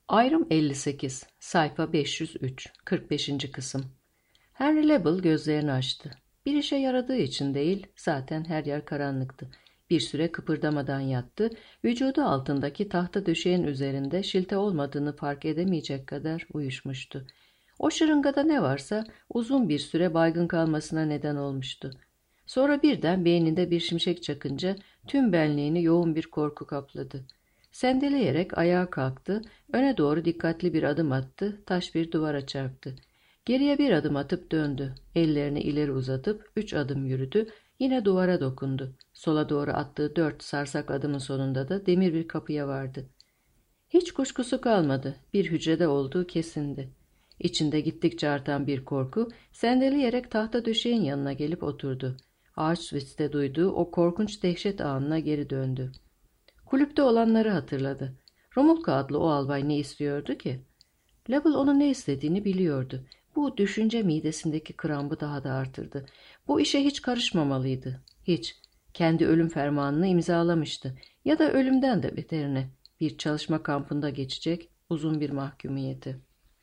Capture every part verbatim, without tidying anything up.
Ayrım elli sekiz, sayfa beş yüz üç, kırk beşinci kısım. Henry Label gözlerini açtı. Bir işe yaradığı için değil, zaten her yer karanlıktı. Bir süre kıpırdamadan yattı, vücudu altındaki tahta döşeğin üzerinde şilte olmadığını fark edemeyecek kadar uyuşmuştu. O şırıngada ne varsa uzun bir süre baygın kalmasına neden olmuştu. Sonra birden beyninde bir şimşek çakınca tüm benliğini yoğun bir korku kapladı. Sendeleyerek ayağa kalktı, öne doğru dikkatli bir adım attı, taş bir duvara çarptı. Geriye bir adım atıp döndü, ellerini ileri uzatıp üç adım yürüdü, yine duvara dokundu. Sola doğru attığı dört sarsak adımın sonunda da demir bir kapıya vardı. Hiç kuşkusu kalmadı, bir hücrede olduğu kesindi. İçinde gittikçe artan bir korku, sendeleyerek tahta döşeğin yanına gelip oturdu. Auschwitz'te duyduğu o korkunç dehşet anına geri döndü. Kulüpte olanları hatırladı. Romulka adlı o albay ne istiyordu ki? Label onun ne istediğini biliyordu. Bu düşünce midesindeki krambı daha da artırdı. Bu işe hiç karışmamalıydı. Hiç. Kendi ölüm fermanını imzalamıştı. Ya da ölümden de beterine. Bir çalışma kampında geçecek uzun bir mahkumiyeti.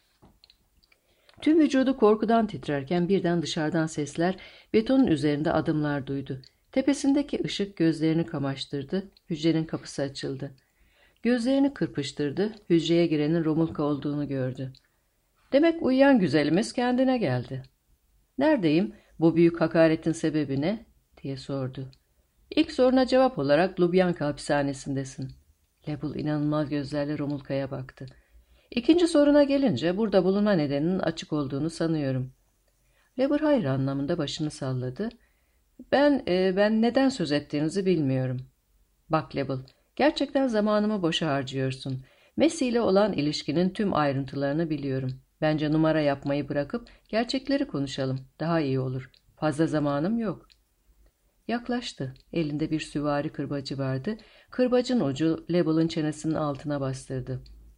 Tüm vücudu korkudan titrerken birden dışarıdan sesler, betonun üzerinde adımlar duydu. Tepesindeki ışık gözlerini kamaştırdı, hücrenin kapısı açıldı. Gözlerini kırpıştırdı, hücreye girenin Romulka olduğunu gördü. Demek uyuyan güzelimiz kendine geldi. "Neredeyim? Bu büyük hakaretin sebebi ne?" diye sordu. "İlk soruna cevap olarak Lubyanka hapishanesindesin." Label inanılmaz gözlerle Romulka'ya baktı. "İkinci soruna gelince burada bulunma nedeninin açık olduğunu sanıyorum." Label hayır anlamında başını salladı. Ben, e, ben neden söz ettiğinizi bilmiyorum." "Bak Label, gerçekten zamanımı boşa harcıyorsun. Messi ile olan ilişkinin tüm ayrıntılarını biliyorum. Bence numara yapmayı bırakıp gerçekleri konuşalım. Daha iyi olur. Fazla zamanım yok." Yaklaştı. Elinde bir süvari kırbacı vardı. Kırbacın ucu Label'ın çenesinin altına bastırdı.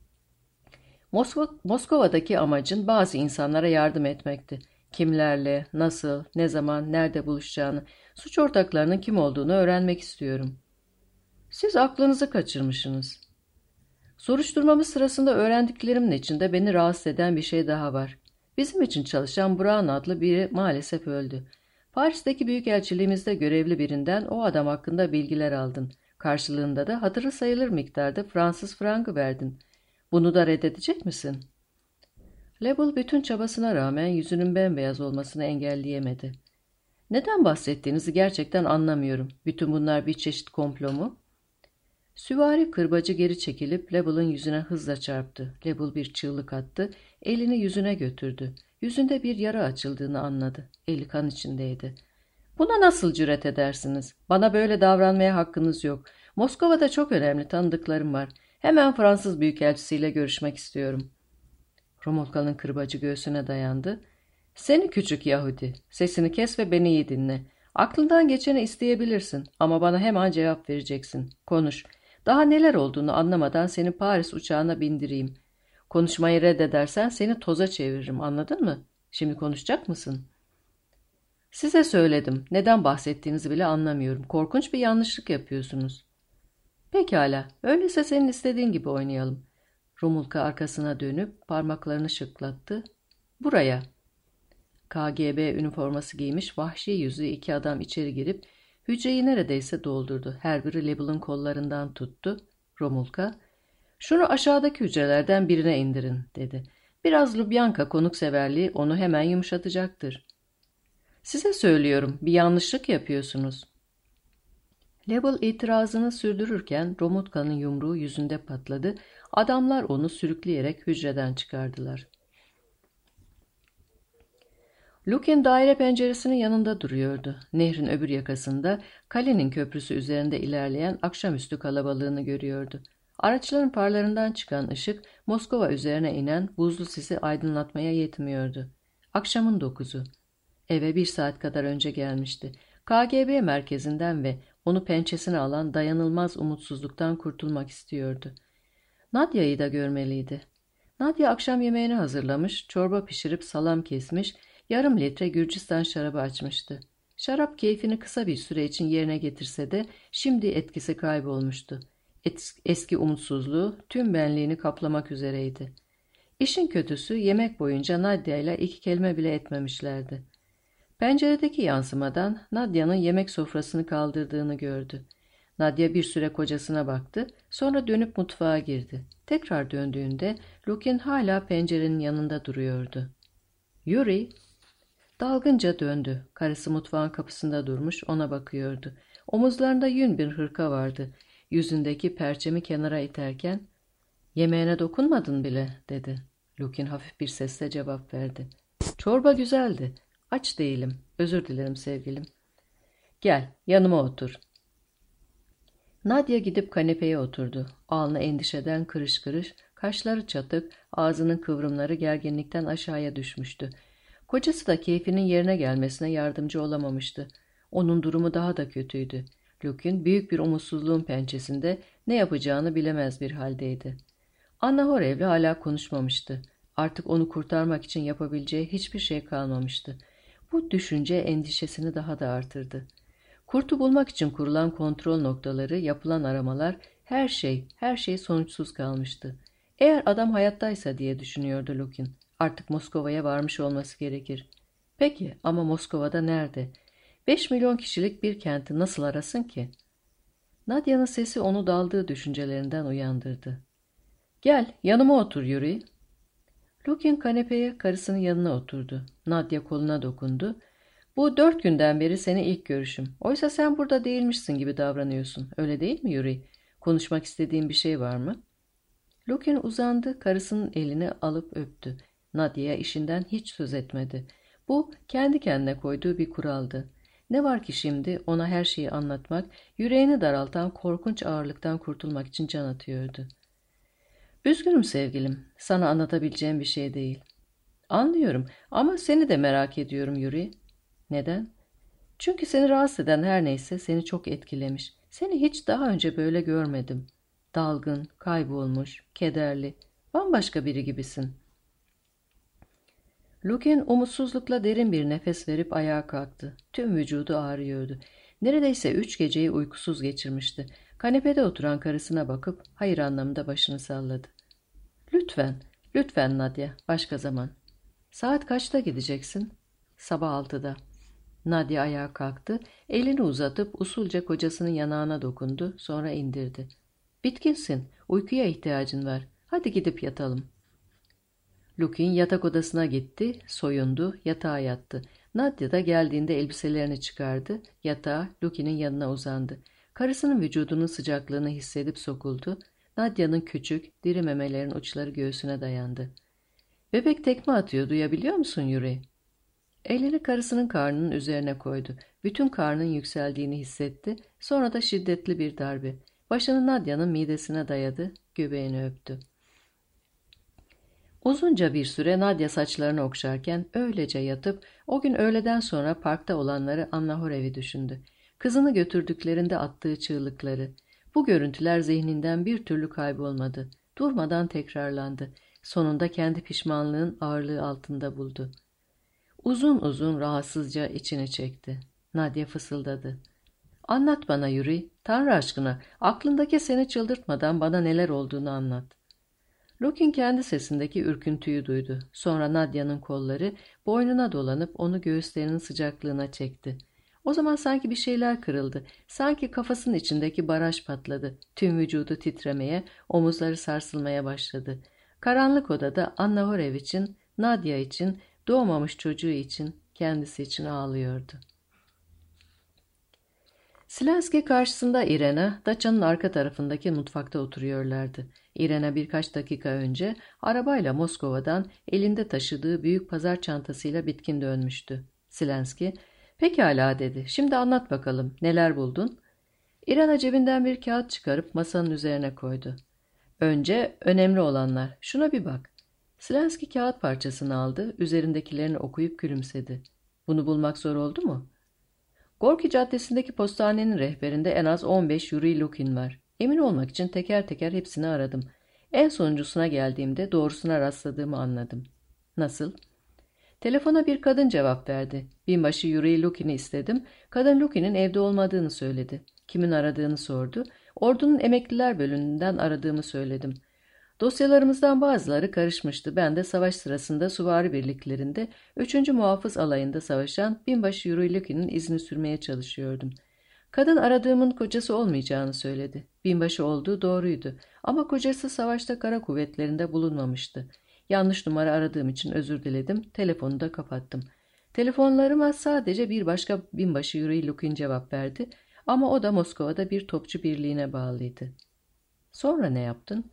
Moskova, Moskova'daki amacın bazı insanlara yardım etmekti. Kimlerle, nasıl, ne zaman, nerede buluşacağını, suç ortaklarının kim olduğunu öğrenmek istiyorum. Siz aklınızı kaçırmışsınız. Soruşturmamız sırasında öğrendiklerimin içinde beni rahatsız eden bir şey daha var. Bizim için çalışan Brown adlı biri maalesef öldü. Paris'teki büyükelçiliğimizde görevli birinden o adam hakkında bilgiler aldın. Karşılığında da hatırı sayılır miktarda Fransız frangı verdin. Bunu da reddedecek misin? Label bütün çabasına rağmen yüzünün bembeyaz olmasını engelleyemedi. "Neden bahsettiğinizi gerçekten anlamıyorum. Bütün bunlar bir çeşit komplo mu?" Süvari kırbacı geri çekilip Label'ın yüzüne hızla çarptı. Label bir çığlık attı, elini yüzüne götürdü. Yüzünde bir yara açıldığını anladı. Eli kan içindeydi. "Buna nasıl cüret edersiniz? Bana böyle davranmaya hakkınız yok. Moskova'da çok önemli tanıdıklarım var. Hemen Fransız büyükelçisiyle görüşmek istiyorum." Romulka'nın kırbacı göğsüne dayandı. "Seni küçük Yahudi, sesini kes ve beni iyi dinle. Aklından geçeni isteyebilirsin ama bana hemen cevap vereceksin. Konuş. Daha neler olduğunu anlamadan seni Paris uçağına bindireyim. Konuşmayı reddedersen seni toza çeviririm, anladın mı? Şimdi konuşacak mısın?" "Size söyledim. Neden bahsettiğinizi bile anlamıyorum. Korkunç bir yanlışlık yapıyorsunuz." "Pekala. Öyleyse senin istediğin gibi oynayalım." Romulka arkasına dönüp parmaklarını şıklattı. "Buraya." K G B üniforması giymiş vahşi yüzlü iki adam içeri girip hücreyi neredeyse doldurdu. Her biri Label'ın kollarından tuttu. Romulka, "Şunu aşağıdaki hücrelerden birine indirin," dedi. "Biraz Lubyanka konukseverliği onu hemen yumuşatacaktır." "Size söylüyorum, bir yanlışlık yapıyorsunuz." Label itirazını sürdürürken Romulka'nın yumruğu yüzünde patladı. Adamlar onu sürükleyerek hücreden çıkardılar. Lukin daire penceresinin yanında duruyordu. Nehrin öbür yakasında Kalenin köprüsü üzerinde ilerleyen akşamüstü kalabalığını görüyordu. Araçların farlarından çıkan ışık Moskova üzerine inen buzlu sisi aydınlatmaya yetmiyordu. Akşamın dokuzu. Eve bir saat kadar önce gelmişti. K G B merkezinden ve onu pençesine alan dayanılmaz umutsuzluktan kurtulmak istiyordu. Nadia'yı da görmeliydi. Nadia akşam yemeğini hazırlamış, çorba pişirip salam kesmiş, yarım litre Gürcistan şarabı açmıştı. Şarap keyfini kısa bir süre için yerine getirse de şimdi etkisi kaybolmuştu. Es- eski umutsuzluğu tüm benliğini kaplamak üzereydi. İşin kötüsü yemek boyunca Nadia ile iki kelime bile etmemişlerdi. Penceredeki yansımadan Nadia'nın yemek sofrasını kaldırdığını gördü. Nadia bir süre kocasına baktı, sonra dönüp mutfağa girdi. Tekrar döndüğünde Lukin hala pencerenin yanında duruyordu. Yuri, dalgınca döndü. Karısı mutfağın kapısında durmuş, ona bakıyordu. Omuzlarında yün bir hırka vardı. Yüzündeki perçemi kenara iterken, "Yemeğine dokunmadın bile," dedi. Lukin hafif bir sesle cevap verdi. "Çorba güzeldi. Aç değilim. Özür dilerim sevgilim." "Gel, yanıma otur." Nadia gidip kanepeye oturdu. Alnı endişeden kırış kırış, kaşları çatık, ağzının kıvrımları gerginlikten aşağıya düşmüştü. Kocası da keyfinin yerine gelmesine yardımcı olamamıştı. Onun durumu daha da kötüydü. Lukin büyük bir umutsuzluğun pençesinde ne yapacağını bilemez bir haldeydi. Anna Horev'le hala konuşmamıştı. Artık onu kurtarmak için yapabileceği hiçbir şey kalmamıştı. Bu düşünce endişesini daha da artırdı. Kurtu bulmak için kurulan kontrol noktaları, yapılan aramalar, her şey, her şey sonuçsuz kalmıştı. Eğer adam hayattaysa diye düşünüyordu Lukin. Artık Moskova'ya varmış olması gerekir. Peki ama Moskova'da nerede? Beş milyon kişilik bir kenti nasıl arasın ki? Nadia'nın sesi onu daldığı düşüncelerinden uyandırdı. "Gel, yanıma otur Yuri." Lukin kanepeye karısının yanına oturdu. Nadia koluna dokundu. "Bu dört günden beri senin ilk görüşüm. Oysa sen burada değilmişsin gibi davranıyorsun. Öyle değil mi Yuri? Konuşmak istediğin bir şey var mı?" Lukin uzandı, karısının elini alıp öptü. Nadia'ya işinden hiç söz etmedi. Bu kendi kendine koyduğu bir kuraldı. Ne var ki şimdi ona her şeyi anlatmak, yüreğini daraltan korkunç ağırlıktan kurtulmak için can atıyordu. "Üzgünüm sevgilim, sana anlatabileceğim bir şey değil." "Anlıyorum ama seni de merak ediyorum Yuri." "Neden?" "Çünkü seni rahatsız eden her neyse seni çok etkilemiş. Seni hiç daha önce böyle görmedim. Dalgın, kaybolmuş, kederli, bambaşka biri gibisin." Lukin umutsuzlukla derin bir nefes verip ayağa kalktı. Tüm vücudu ağrıyordu. Neredeyse üç geceyi uykusuz geçirmişti. Kanepede oturan karısına bakıp hayır anlamında başını salladı. "Lütfen, lütfen Nadia, başka zaman." "Saat kaçta gideceksin?" "Sabah altıda." Nadia ayağa kalktı, elini uzatıp usulca kocasının yanağına dokundu, sonra indirdi. "Bitkinsin, uykuya ihtiyacın var. Hadi gidip yatalım." Lukin yatak odasına gitti, soyundu, yatağa yattı. Nadia da geldiğinde elbiselerini çıkardı, yatağa Lukin'in yanına uzandı. Karısının vücudunun sıcaklığını hissedip sokuldu. Nadia'nın küçük, diri memelerin uçları göğsüne dayandı. "Bebek tekme atıyor, duyabiliyor musun Yuri?" Elini karısının karnının üzerine koydu. Bütün karnının yükseldiğini hissetti. Sonra da şiddetli bir darbe. Başını Nadia'nın midesine dayadı, göbeğini öptü. Uzunca bir süre Nadia saçlarını okşarken öylece yatıp o gün öğleden sonra parkta olanları Anna Horev'i düşündü. Kızını götürdüklerinde attığı çığlıkları. Bu görüntüler zihninden bir türlü kaybolmadı. Durmadan tekrarlandı. Sonunda kendi pişmanlığın ağırlığı altında buldu. Uzun uzun rahatsızca içini çekti. Nadia fısıldadı. "Anlat bana Yuri, Tanrı aşkına, aklındaki seni çıldırtmadan bana neler olduğunu anlat." Lukin kendi sesindeki ürküntüyü duydu. Sonra Nadia'nın kolları boynuna dolanıp onu göğüslerinin sıcaklığına çekti. O zaman sanki bir şeyler kırıldı. Sanki kafasının içindeki baraj patladı. Tüm vücudu titremeye, omuzları sarsılmaya başladı. Karanlık odada Anna Horev için, Nadia için, doğmamış çocuğu için, kendisi için ağlıyordu. Silenski karşısında Irena, Daça'nın arka tarafındaki mutfakta oturuyorlardı. Irena birkaç dakika önce arabayla Moskova'dan elinde taşıdığı büyük pazar çantasıyla bitkin dönmüştü. Silenski, "Pekala," dedi. "Şimdi anlat bakalım, neler buldun?" Irena cebinden bir kağıt çıkarıp masanın üzerine koydu. "Önce önemli olanlar. Şuna bir bak." Silenski kağıt parçasını aldı, üzerindekilerini okuyup gülümsedi. "Bunu bulmak zor oldu mu?" "Gorki Caddesi'ndeki postanenin rehberinde en az on beş Yuri Lukin var. Emin olmak için teker teker hepsini aradım. En sonuncusuna geldiğimde doğrusuna rastladığımı anladım." "Nasıl?" "Telefona bir kadın cevap verdi. Binbaşı Yuri Lukin'i istedim. Kadın Lukin'in evde olmadığını söyledi. Kimin aradığını sordu. Ordunun emekliler bölümünden aradığımı söyledim. Dosyalarımızdan bazıları karışmıştı. Ben de savaş sırasında süvari birliklerinde üçüncü Muhafız Alayı'nda savaşan binbaşı Yuri Lukin'in izini sürmeye çalışıyordum. Kadın aradığımın kocası olmayacağını söyledi. Binbaşı olduğu doğruydu ama kocası savaşta kara kuvvetlerinde bulunmamıştı. Yanlış numara aradığım için özür diledim, telefonu da kapattım. Telefonlarıma sadece bir başka binbaşı Yuri Lukin cevap verdi ama o da Moskova'da bir topçu birliğine bağlıydı. Sonra ne yaptın?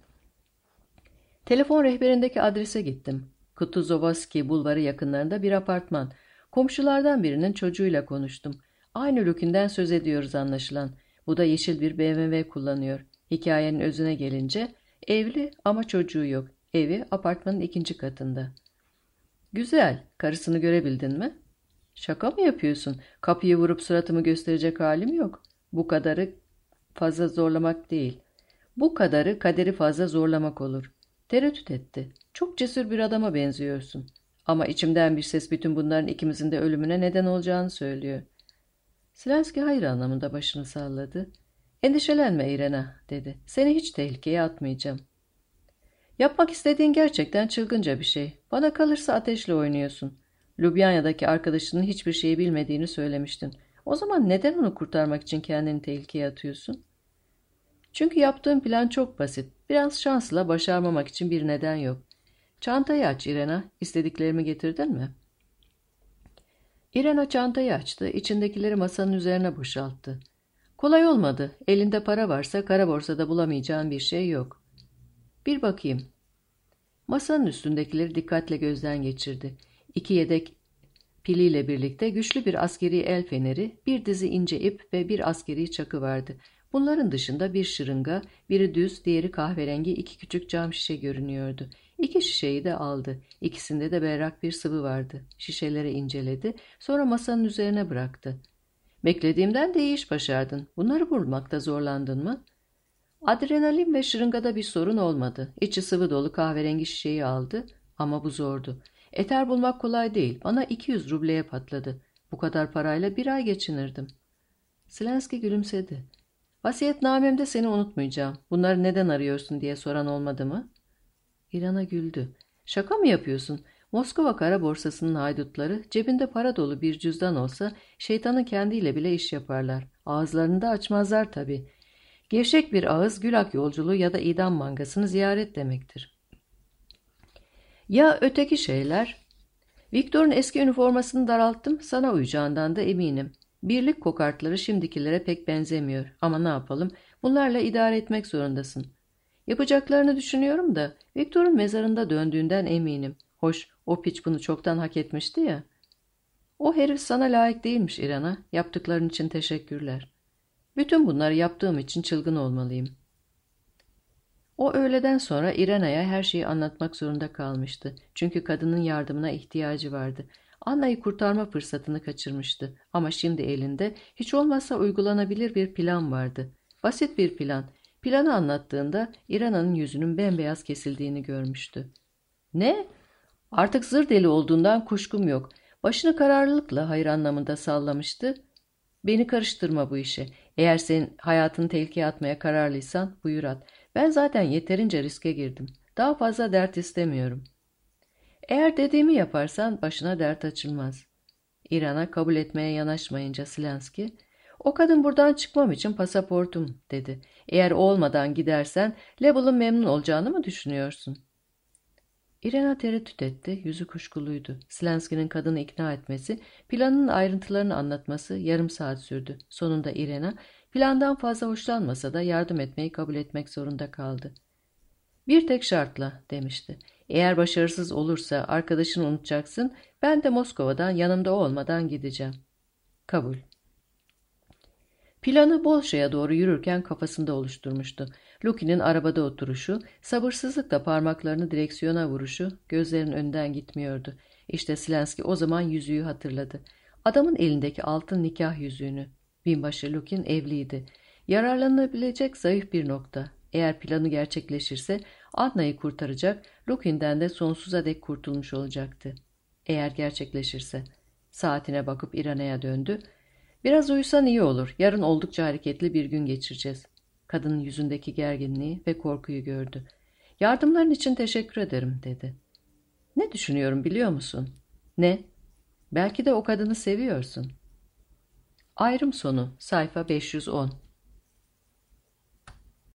Telefon rehberindeki adrese gittim. Kutuzovski bulvarı yakınlarında bir apartman. Komşulardan birinin çocuğuyla konuştum. Aynı Lukin'den söz ediyoruz anlaşılan. Bu da yeşil bir B M W kullanıyor. Hikayenin özüne gelince evli ama çocuğu yok. Evi apartmanın ikinci katında. Güzel. Karısını görebildin mi? Şaka mı yapıyorsun? Kapıyı vurup suratımı gösterecek halim yok. Bu kadarı fazla zorlamak değil. Bu kadarı kaderi fazla zorlamak olur. Tereddüt etti. Çok cesur bir adama benziyorsun. Ama içimden bir ses bütün bunların ikimizin de ölümüne neden olacağını söylüyor. Silenski hayır anlamında başını salladı. Endişelenme İrena, dedi. Seni hiç tehlikeye atmayacağım. Yapmak istediğin gerçekten çılgınca bir şey. Bana kalırsa ateşle oynuyorsun. Ljubljana'daki arkadaşının hiçbir şeyi bilmediğini söylemiştin. O zaman neden onu kurtarmak için kendini tehlikeye atıyorsun? Çünkü yaptığım plan çok basit. Biraz şansla başarmamak için bir neden yok. Çantayı aç İrena. İstediklerimi getirdin mi? İrena çantayı açtı. İçindekileri masanın üzerine boşalttı. Kolay olmadı. Elinde para varsa kara borsada bulamayacağın bir şey yok. Bir bakayım. Masanın üstündekileri dikkatle gözden geçirdi. İki yedek piliyle birlikte güçlü bir askeri el feneri, bir dizi ince ip ve bir askeri çakı vardı. Bunların dışında bir şırınga, biri düz, diğeri kahverengi iki küçük cam şişe görünüyordu. İki şişeyi de aldı. İkisinde de berrak bir sıvı vardı. Şişeleri inceledi, sonra masanın üzerine bıraktı. Beklediğimden de iyi iş başardın. Bunları bulmakta zorlandın mı? Adrenalin ve şırıngada bir sorun olmadı. İçi sıvı dolu kahverengi şişeyi aldı ama bu zordu. Eter bulmak kolay değil. Bana iki yüz rubleye patladı. Bu kadar parayla bir ay geçinirdim. Silenski gülümsedi. Vasiyetnamemde seni unutmayacağım. Bunları neden arıyorsun diye soran olmadı mı? İrana güldü. Şaka mı yapıyorsun? Moskova kara borsasının haydutları cebinde para dolu bir cüzdan olsa şeytanın kendiyle bile iş yaparlar. Ağızlarını da açmazlar tabii. Gevşek bir ağız Gülag yolculuğu ya da idam mangasını ziyaret demektir. Ya öteki şeyler? Viktor'un eski üniformasını daralttım, sana uyacağından da eminim. Birlik kokartları şimdikilere pek benzemiyor. Ama ne yapalım, bunlarla idare etmek zorundasın. Yapacaklarını düşünüyorum da Viktor'un mezarında döndüğünden eminim. Hoş, o piç bunu çoktan hak etmişti ya. O herif sana layık değilmiş İrana. Yaptıkların için teşekkürler. Bütün bunları yaptığım için çılgın olmalıyım. O öğleden sonra İrena'ya her şeyi anlatmak zorunda kalmıştı. Çünkü kadının yardımına ihtiyacı vardı. Anna'yı kurtarma fırsatını kaçırmıştı. Ama şimdi elinde hiç olmazsa uygulanabilir bir plan vardı. Basit bir plan. Planı anlattığında İrena'nın yüzünün bembeyaz kesildiğini görmüştü. Ne? Artık zır deli olduğundan kuşkum yok. Başını kararlılıkla hayır anlamında sallamıştı. Beni karıştırma bu işe. Eğer senin hayatını tehlikeye atmaya kararlıysan buyur at. Ben zaten yeterince riske girdim. Daha fazla dert istemiyorum. Eğer dediğimi yaparsan başına dert açılmaz. İrana kabul etmeye yanaşmayınca Silenski, o kadın buradan çıkmam için pasaportum dedi. Eğer o olmadan gidersen Lebel'ın memnun olacağını mı düşünüyorsun? İrena tereddüt etti, yüzü kuşkuluydu. Silenski'nin kadını ikna etmesi, planının ayrıntılarını anlatması yarım saat sürdü. Sonunda İrena, plandan fazla hoşlanmasa da yardım etmeyi kabul etmek zorunda kaldı. Bir tek şartla, demişti. Eğer başarısız olursa arkadaşını unutacaksın, ben de Moskova'dan yanımda olmadan gideceğim. Kabul. Planı Bolşa'ya doğru yürürken kafasında oluşturmuştu. Lukin'in arabada oturuşu, sabırsızlıkla parmaklarını direksiyona vuruşu gözlerinin önünden gitmiyordu. İşte Silenski o zaman yüzüğü hatırladı. Adamın elindeki altın nikah yüzüğünü. Binbaşı Lukin evliydi. Yararlanabilecek zayıf bir nokta. Eğer planı gerçekleşirse Anna'yı kurtaracak, Lukin'den de sonsuza dek kurtulmuş olacaktı. Eğer gerçekleşirse. Saatine bakıp İrana'ya döndü. Biraz uyusan iyi olur. Yarın oldukça hareketli bir gün geçireceğiz. Kadının yüzündeki gerginliği ve korkuyu gördü. Yardımların için teşekkür ederim dedi. Ne düşünüyorum biliyor musun? Ne? Belki de o kadını seviyorsun. Ayrım sonu sayfa beş yüz on.